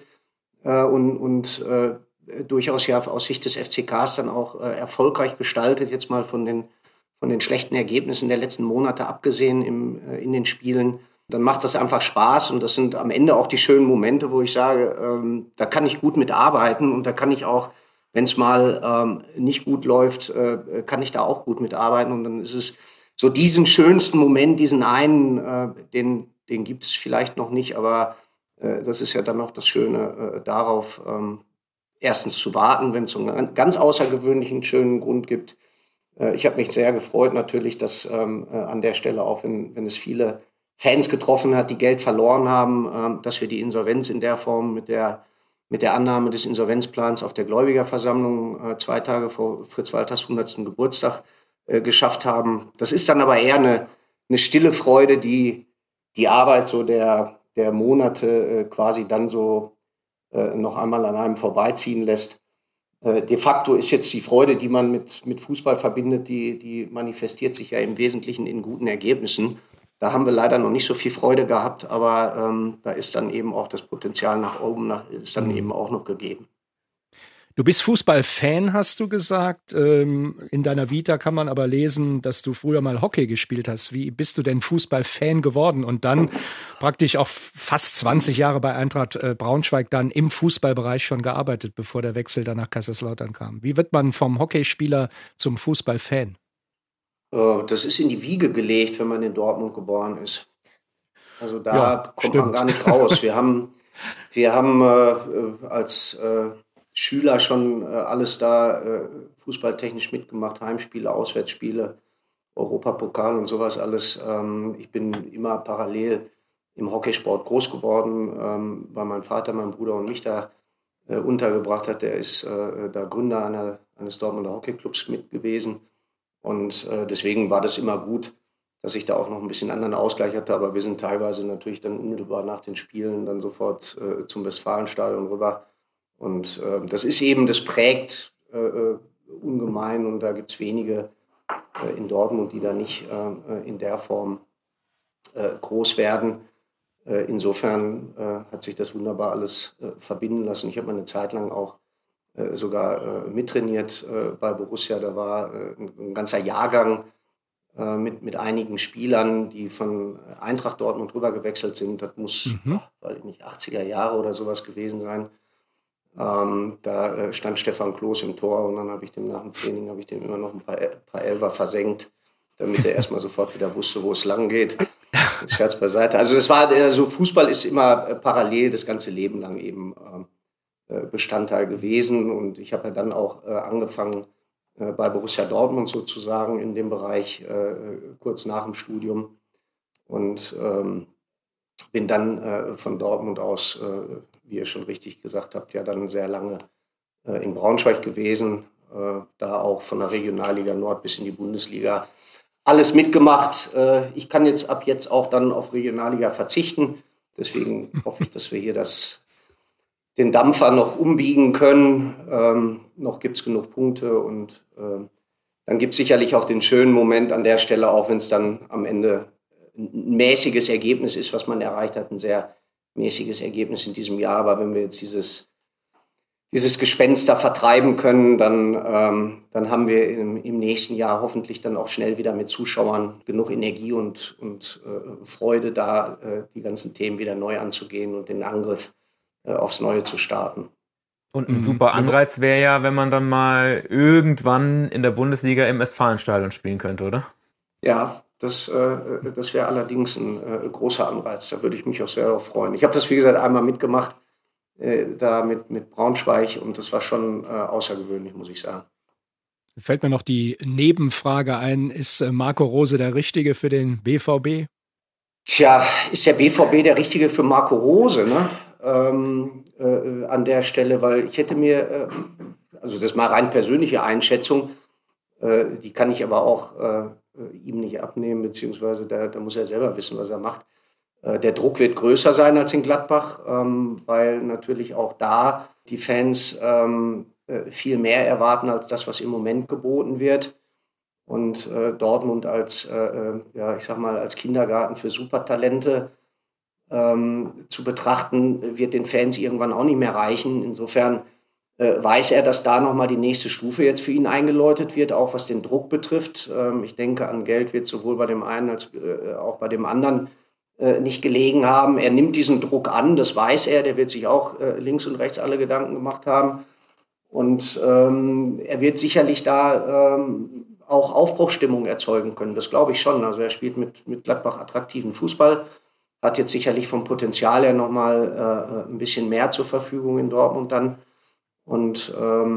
und durchaus ja aus Sicht des FCKs dann auch erfolgreich gestaltet, jetzt mal von den schlechten Ergebnissen der letzten Monate abgesehen in den Spielen, dann macht das einfach Spaß und das sind am Ende auch die schönen Momente, wo ich sage, da kann ich gut mitarbeiten und da kann ich auch, wenn es mal nicht gut läuft, kann ich da auch gut mitarbeiten und dann ist es so diesen schönsten Moment, diesen einen, den gibt es vielleicht noch nicht, aber das ist ja dann auch das Schöne darauf, erstens zu warten, wenn es so einen ganz außergewöhnlichen, schönen Grund gibt. Ich habe mich sehr gefreut natürlich, dass an der Stelle auch, wenn es viele Fans getroffen hat, die Geld verloren haben, dass wir die Insolvenz in der Form mit der Annahme des Insolvenzplans auf der Gläubigerversammlung 2 Tage vor Fritz Walters 100. Geburtstag geschafft haben. Das ist dann aber eher eine stille Freude, die Arbeit so der Monate quasi dann so noch einmal an einem vorbeiziehen lässt. De facto ist jetzt die Freude, die man mit Fußball verbindet, die manifestiert sich ja im Wesentlichen in guten Ergebnissen. Da haben wir leider noch nicht so viel Freude gehabt, aber da ist dann eben auch das Potenzial nach oben, ist dann eben auch noch gegeben. Du bist Fußballfan, hast du gesagt. In deiner Vita kann man aber lesen, dass du früher mal Hockey gespielt hast. Wie bist du denn Fußballfan geworden und dann praktisch auch fast 20 Jahre bei Eintracht Braunschweig dann im Fußballbereich schon gearbeitet, bevor der Wechsel dann nach Kaiserslautern kam? Wie wird man vom Hockeyspieler zum Fußballfan? Das ist in die Wiege gelegt, wenn man in Dortmund geboren ist. Also da kommt man gar nicht raus. Wir haben als Schüler schon alles da fußballtechnisch mitgemacht, Heimspiele, Auswärtsspiele, Europapokal und sowas alles. Ich bin immer parallel im Hockeysport groß geworden, weil mein Vater, mein Bruder und mich da untergebracht hat. Der ist da Gründer eines Dortmunder Hockeyclubs mit gewesen. Und deswegen war das immer gut, dass ich da auch noch ein bisschen anderen Ausgleich hatte. Aber wir sind teilweise natürlich dann unmittelbar nach den Spielen dann sofort zum Westfalenstadion rüber. Und das prägt ungemein. Und da gibt es wenige in Dortmund, die da nicht in der Form groß werden. Insofern hat sich das wunderbar alles verbinden lassen. Ich habe mal eine Zeit lang auch sogar mittrainiert bei Borussia. Da war ein ganzer Jahrgang mit einigen Spielern, die von Eintracht Dortmund rüber gewechselt sind. Das muss, weiß ich nicht, 80er Jahre oder sowas gewesen sein. Da stand Stefan Kloß im Tor und dann habe ich dem nach dem Training immer noch ein paar Elfer versenkt, damit er erstmal sofort wieder wusste, wo es lang geht. Scherz beiseite. Also Fußball ist immer parallel das ganze Leben lang eben Bestandteil gewesen und ich habe ja dann auch angefangen bei Borussia Dortmund sozusagen in dem Bereich kurz nach dem Studium und bin dann von Dortmund aus, wie ihr schon richtig gesagt habt, ja dann sehr lange in Braunschweig gewesen, da auch von der Regionalliga Nord bis in die Bundesliga alles mitgemacht. Ich kann ab jetzt auch dann auf Regionalliga verzichten, deswegen hoffe ich, dass wir hier den Dampfer noch umbiegen können. Noch gibt es genug Punkte und dann gibt es sicherlich auch den schönen Moment an der Stelle, auch wenn es dann am Ende ein mäßiges Ergebnis ist, was man erreicht hat, ein sehr mäßiges Ergebnis in diesem Jahr. Aber wenn wir jetzt dieses Gespenster vertreiben können, dann haben wir im nächsten Jahr hoffentlich dann auch schnell wieder mit Zuschauern genug Energie und Freude da, die ganzen Themen wieder neu anzugehen und den Angriff aufs Neue zu starten. Und ein super Anreiz wäre ja, wenn man dann mal irgendwann in der Bundesliga im Westfalenstadion spielen könnte, oder? Ja, Das wäre allerdings ein großer Anreiz. Da würde ich mich auch sehr darauf freuen. Ich habe das, wie gesagt, einmal mitgemacht, da mit Braunschweig, und das war schon außergewöhnlich, muss ich sagen. Fällt mir noch die Nebenfrage ein, ist Marco Rose der Richtige für den BVB? Tja, ist der BVB der Richtige für Marco Rose, ne? An der Stelle, weil ich hätte mir, also das ist mal rein persönliche Einschätzung, die kann ich aber auch ihm nicht abnehmen, beziehungsweise da muss er selber wissen, was er macht. Der Druck wird größer sein als in Gladbach, weil natürlich auch da die Fans viel mehr erwarten als das, was im Moment geboten wird. Und Dortmund als, ich sag mal, als Kindergarten für Supertalente zu betrachten, wird den Fans irgendwann auch nicht mehr reichen. Insofern weiß er, dass da nochmal die nächste Stufe jetzt für ihn eingeläutet wird, auch was den Druck betrifft. Ich denke, an Geld wird sowohl bei dem einen als auch bei dem anderen nicht gelegen haben. Er nimmt diesen Druck an, das weiß er. Der wird sich auch links und rechts alle Gedanken gemacht haben. Und er wird sicherlich da auch Aufbruchsstimmung erzeugen können. Das glaube ich schon. Also er spielt mit Gladbach attraktiven Fußball, hat jetzt sicherlich vom Potenzial her nochmal ein bisschen mehr zur Verfügung in Dortmund dann. Und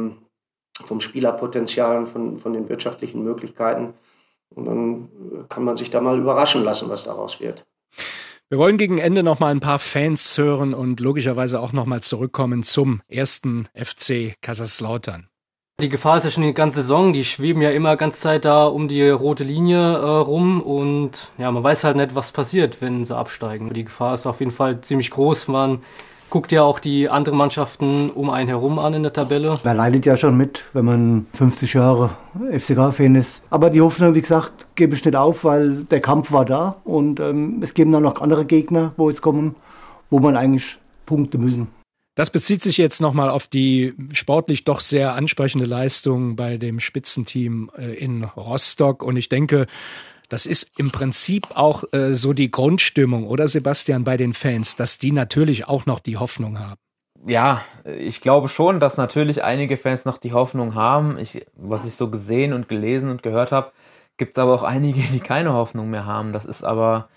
vom Spielerpotenzial und von den wirtschaftlichen Möglichkeiten. Und dann kann man sich da mal überraschen lassen, was daraus wird. Wir wollen gegen Ende noch mal ein paar Fans hören und logischerweise auch noch mal zurückkommen zum ersten FC Kaiserslautern. Die Gefahr ist ja schon die ganze Saison, die schweben ja immer ganze Zeit da um die rote Linie rum und ja, man weiß halt nicht, was passiert, wenn sie absteigen. Die Gefahr ist auf jeden Fall ziemlich groß. Man guckt ja auch die anderen Mannschaften um einen herum an in der Tabelle. Man leidet ja schon mit, wenn man 50 Jahre FCK-Fan ist. Aber die Hoffnung, wie gesagt, gebe ich nicht auf, weil der Kampf war da. Und es geben dann noch andere Gegner, wo jetzt kommen, wo man eigentlich punkten müssen. Das bezieht sich jetzt nochmal auf die sportlich doch sehr ansprechende Leistung bei dem Spitzenteam in Rostock. Und ich denke, das ist im Prinzip auch so die Grundstimmung, oder Sebastian, bei den Fans, dass die natürlich auch noch die Hoffnung haben. Ja, ich glaube schon, dass natürlich einige Fans noch die Hoffnung haben. Was ich so gesehen und gelesen und gehört habe, gibt es aber auch einige, die keine Hoffnung mehr haben. Das ist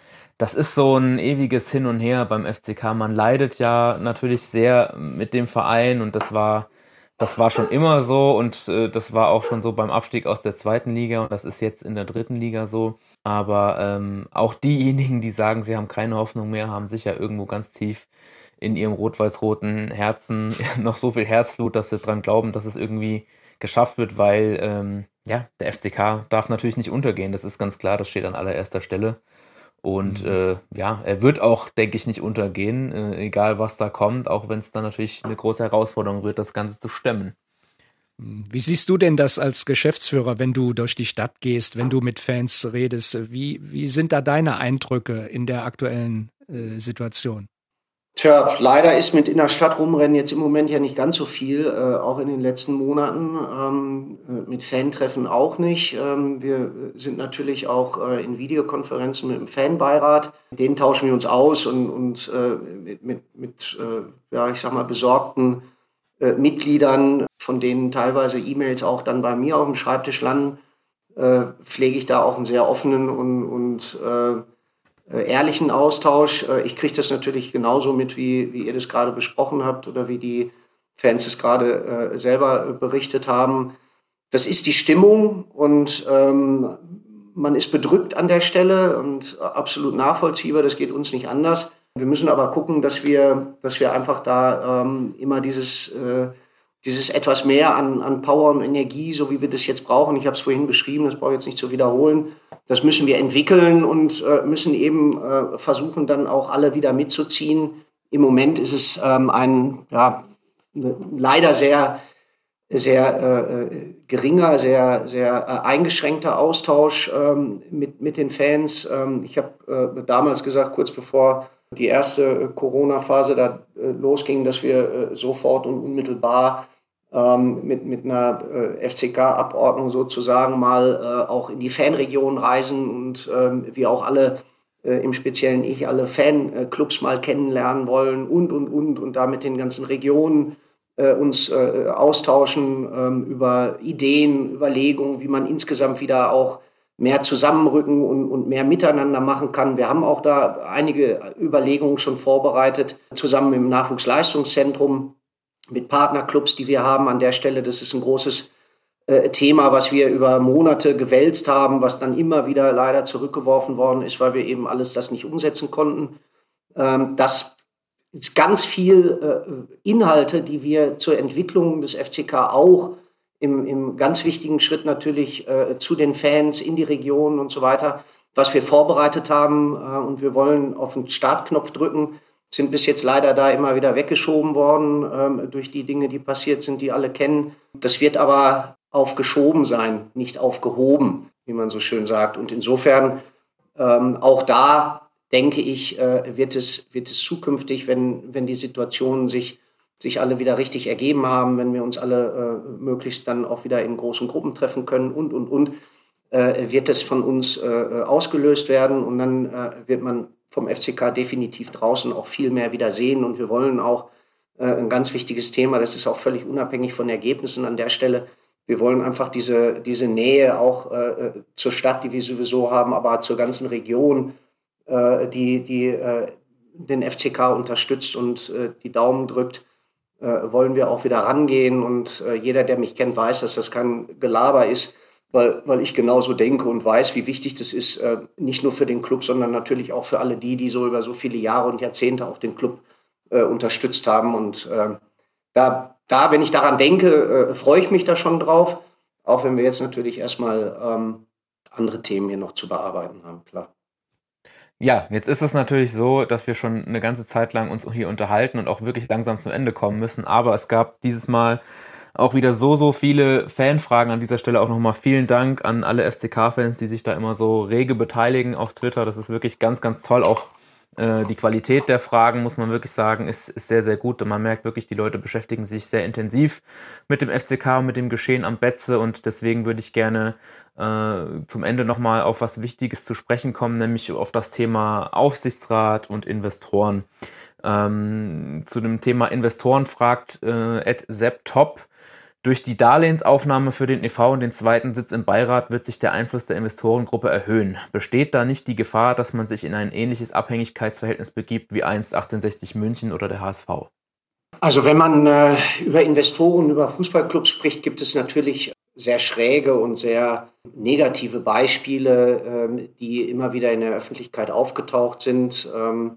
so ein ewiges Hin und Her beim FCK. Man leidet ja natürlich sehr mit dem Verein und das war schon immer so und das war auch schon so beim Abstieg aus der 2. Liga und das ist jetzt in der 3. Liga so. Aber auch diejenigen, die sagen, sie haben keine Hoffnung mehr, haben sicher irgendwo ganz tief in ihrem rot-weiß-roten Herzen noch so viel Herzblut, dass sie dran glauben, dass es irgendwie geschafft wird, weil der FCK darf natürlich nicht untergehen. Das ist ganz klar, das steht an allererster Stelle. Und er wird auch, denke ich, nicht untergehen, egal was da kommt, auch wenn es dann natürlich eine große Herausforderung wird, das Ganze zu stemmen. Wie siehst du denn das als Geschäftsführer, wenn du durch die Stadt gehst, wenn du mit Fans redest? Wie sind da deine Eindrücke in der aktuellen Situation? Tja, leider ist mit in der Stadt rumrennen jetzt im Moment ja nicht ganz so viel, auch in den letzten Monaten. Mit Fantreffen auch nicht. Wir sind natürlich auch in Videokonferenzen mit dem Fanbeirat. Mit denen tauschen wir uns aus und mit besorgten Mitgliedern, von denen teilweise E-Mails auch dann bei mir auf dem Schreibtisch landen, pflege ich da auch einen sehr offenen und ehrlichen Austausch. Ich kriege das natürlich genauso mit, wie ihr das gerade besprochen habt oder wie die Fans es gerade selber berichtet haben. Das ist die Stimmung und man ist bedrückt an der Stelle und absolut nachvollziehbar, das geht uns nicht anders. Wir müssen aber gucken, dass wir einfach da immer dieses etwas mehr an Power und Energie, so wie wir das jetzt brauchen. Ich habe es vorhin beschrieben, das brauche ich jetzt nicht zu wiederholen. Das müssen wir entwickeln und müssen eben versuchen, dann auch alle wieder mitzuziehen. Im Moment ist es ein leider sehr, sehr geringer, sehr, sehr eingeschränkter Austausch mit den Fans. Ich habe damals gesagt, kurz bevor die erste Corona-Phase da losging, dass wir sofort und unmittelbar mit einer FCK-Abordnung sozusagen mal auch in die Fanregion reisen und wir auch alle, im Speziellen alle Fanclubs mal kennenlernen wollen und da mit den ganzen Regionen uns austauschen über Ideen, Überlegungen, wie man insgesamt wieder auch mehr zusammenrücken und mehr miteinander machen kann. Wir haben auch da einige Überlegungen schon vorbereitet, zusammen im Nachwuchsleistungszentrum mit Partnerclubs, die wir haben an der Stelle. Das ist ein großes Thema, was wir über Monate gewälzt haben, was dann immer wieder leider zurückgeworfen worden ist, weil wir eben alles das nicht umsetzen konnten. Das ist ganz viel Inhalte, die wir zur Entwicklung des FCK auch im ganz wichtigen Schritt natürlich zu den Fans in die Region und so weiter, was wir vorbereitet haben. Und wir wollen auf den Startknopf drücken, sind bis jetzt leider da immer wieder weggeschoben worden durch die Dinge, die passiert sind, die alle kennen. Das wird aber aufgeschoben sein, nicht aufgehoben, wie man so schön sagt. Und insofern auch da, denke ich, wird es zukünftig, wenn die Situationen sich alle wieder richtig ergeben haben, wenn wir uns alle möglichst dann auch wieder in großen Gruppen treffen können und, wird es von uns ausgelöst werden. Und dann wird man vom FCK definitiv draußen auch viel mehr wieder sehen. Und wir wollen auch ein ganz wichtiges Thema, das ist auch völlig unabhängig von Ergebnissen an der Stelle. Wir wollen einfach diese Nähe auch zur Stadt, die wir sowieso haben, aber zur ganzen Region, die den FCK unterstützt und die Daumen drückt, wollen wir auch wieder rangehen. Und jeder, der mich kennt, weiß, dass das kein Gelaber ist, weil ich genauso denke und weiß, wie wichtig das ist, nicht nur für den Club, sondern natürlich auch für alle die so über so viele Jahre und Jahrzehnte auch den Club unterstützt haben. Und wenn ich daran denke, freue ich mich da schon drauf, auch wenn wir jetzt natürlich erstmal andere Themen hier noch zu bearbeiten haben, klar. Ja, jetzt ist es natürlich so, dass wir schon eine ganze Zeit lang uns hier unterhalten und auch wirklich langsam zum Ende kommen müssen, aber es gab dieses Mal auch wieder so viele Fanfragen. An dieser Stelle auch nochmal vielen Dank an alle FCK-Fans, die sich da immer so rege beteiligen auf Twitter. Das ist wirklich ganz, ganz toll. Auch die Qualität der Fragen, muss man wirklich sagen, ist sehr, sehr gut. Und man merkt wirklich, die Leute beschäftigen sich sehr intensiv mit dem FCK und mit dem Geschehen am Betze. Und deswegen würde ich gerne zum Ende nochmal auf was Wichtiges zu sprechen kommen, nämlich auf das Thema Aufsichtsrat und Investoren. Zu dem Thema Investoren fragt @sepptop: Durch die Darlehensaufnahme für den e.V. und den zweiten Sitz im Beirat wird sich der Einfluss der Investorengruppe erhöhen. Besteht da nicht die Gefahr, dass man sich in ein ähnliches Abhängigkeitsverhältnis begibt wie einst 1860 München oder der HSV? Also wenn man über Investoren, über Fußballclubs spricht, gibt es natürlich sehr schräge und sehr negative Beispiele, die immer wieder in der Öffentlichkeit aufgetaucht sind.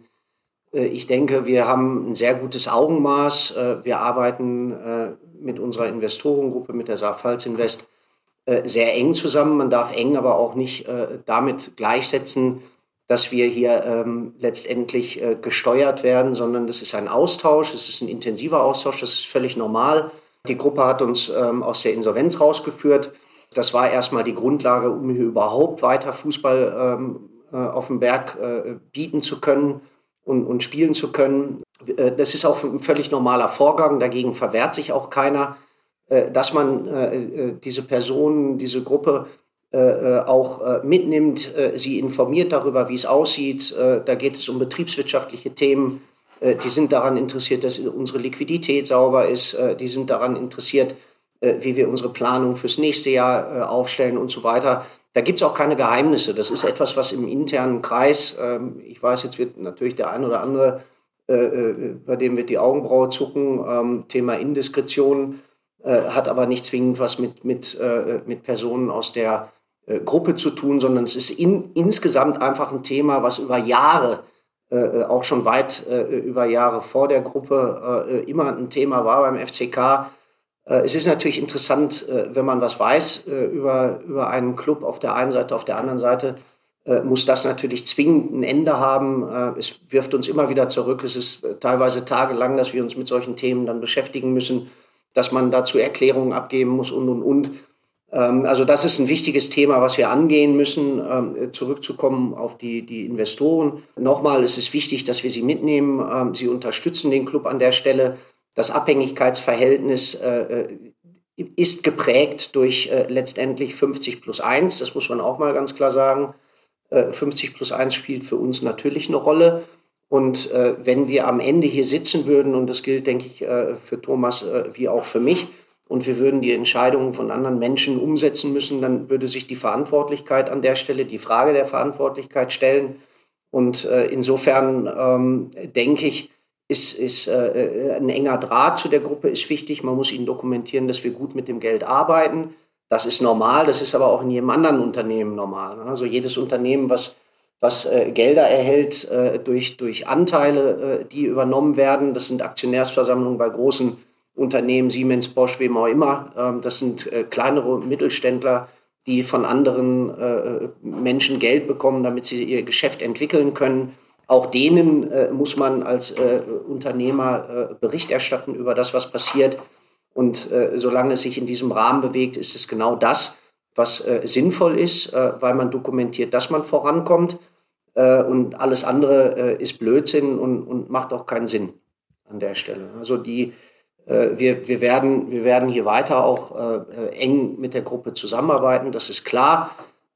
Ich denke, wir haben ein sehr gutes Augenmaß. Wir arbeiten mit unserer Investorengruppe, mit der Saar-Pfalz Invest, sehr eng zusammen. Man darf eng aber auch nicht damit gleichsetzen, dass wir hier letztendlich gesteuert werden, sondern das ist ein Austausch, es ist ein intensiver Austausch, das ist völlig normal. Die Gruppe hat uns aus der Insolvenz rausgeführt. Das war erstmal die Grundlage, um hier überhaupt weiter Fußball auf dem Berg bieten zu können und spielen zu können. Das ist auch ein völlig normaler Vorgang, dagegen verwehrt sich auch keiner, dass man diese Personen, diese Gruppe auch mitnimmt, sie informiert darüber, wie es aussieht. Da geht es um betriebswirtschaftliche Themen. Die sind daran interessiert, dass unsere Liquidität sauber ist. Die sind daran interessiert, wie wir unsere Planung fürs nächste Jahr aufstellen und so weiter. Da gibt es auch keine Geheimnisse. Das ist etwas, was im internen Kreis, ich weiß, jetzt wird natürlich der ein oder andere, bei dem wird die Augenbraue zucken, Thema Indiskretion, hat aber nicht zwingend was mit Personen aus der Gruppe zu tun, sondern es ist insgesamt einfach ein Thema, was über Jahre, auch schon weit über Jahre vor der Gruppe, immer ein Thema war beim FCK. Es ist natürlich interessant, wenn man was weiß über einen Club auf der einen Seite, auf der anderen Seite muss das natürlich zwingend ein Ende haben. Es wirft uns immer wieder zurück. Es ist teilweise tagelang, dass wir uns mit solchen Themen dann beschäftigen müssen, dass man dazu Erklärungen abgeben muss und. Also das ist ein wichtiges Thema, was wir angehen müssen. Zurückzukommen auf die Investoren. Nochmal, es ist wichtig, dass wir sie mitnehmen. Sie unterstützen den Club an der Stelle. Das Abhängigkeitsverhältnis ist geprägt durch letztendlich 50+1. Das muss man auch mal ganz klar sagen. 50+1 spielt für uns natürlich eine Rolle. Und wenn wir am Ende hier sitzen würden, und das gilt, denke ich, für Thomas wie auch für mich, und wir würden die Entscheidungen von anderen Menschen umsetzen müssen, dann würde sich die Verantwortlichkeit an der Stelle, die Frage der Verantwortlichkeit stellen. Und insofern denke ich, ist ein enger Draht zu der Gruppe ist wichtig. Man muss ihnen dokumentieren, dass wir gut mit dem Geld arbeiten. Das ist normal, das ist aber auch in jedem anderen Unternehmen normal. Also jedes Unternehmen, was Gelder erhält durch Anteile, die übernommen werden, das sind Aktionärsversammlungen bei großen Unternehmen, Siemens, Bosch, wem auch immer. Das sind kleinere Mittelständler, die von anderen Menschen Geld bekommen, damit sie ihr Geschäft entwickeln können. Auch denen muss man als Unternehmer Bericht erstatten über das, was passiert. Und solange es sich in diesem Rahmen bewegt, ist es genau das, was sinnvoll ist, weil man dokumentiert, dass man vorankommt. Und alles andere ist Blödsinn und macht auch keinen Sinn an der Stelle. Also wir werden hier weiter auch eng mit der Gruppe zusammenarbeiten, das ist klar.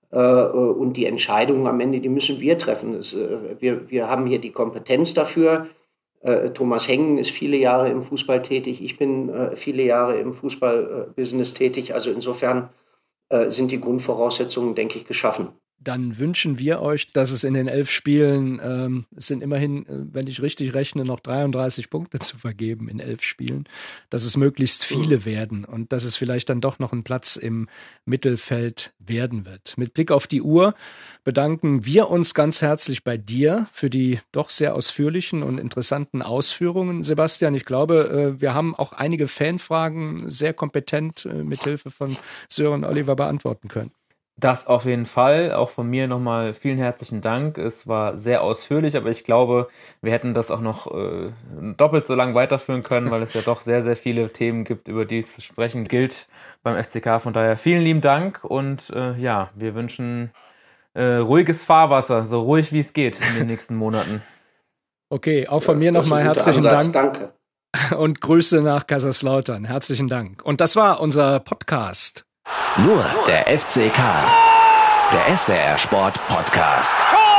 Und die Entscheidungen am Ende, die müssen wir treffen. Wir haben hier die Kompetenz dafür. Thomas Hengen ist viele Jahre im Fußball tätig. Ich bin viele Jahre im Fußballbusiness tätig. Also insofern sind die Grundvoraussetzungen, denke ich, geschaffen. Dann wünschen wir euch, dass es in den 11 Spielen, es sind immerhin, wenn ich richtig rechne, noch 33 Punkte zu vergeben in 11 Spielen, dass es möglichst viele werden und dass es vielleicht dann doch noch ein Platz im Mittelfeld werden wird. Mit Blick auf die Uhr bedanken wir uns ganz herzlich bei dir für die doch sehr ausführlichen und interessanten Ausführungen. Sebastian, ich glaube, wir haben auch einige Fanfragen sehr kompetent mit Hilfe von Sören Oliver beantworten können. Das auf jeden Fall. Auch von mir nochmal vielen herzlichen Dank. Es war sehr ausführlich, aber ich glaube, wir hätten das auch noch doppelt so lang weiterführen können, weil es ja doch sehr, sehr viele Themen gibt, über die es zu sprechen gilt beim FCK. Von daher vielen lieben Dank und ja, wir wünschen ruhiges Fahrwasser, so ruhig wie es geht in den nächsten Monaten. Okay, auch von mir nochmal herzlichen Ansatz, Dank. Danke. Und Grüße nach Kaiserslautern. Herzlichen Dank. Und das war unser Podcast. Nur der FCK, der SWR Sport Podcast.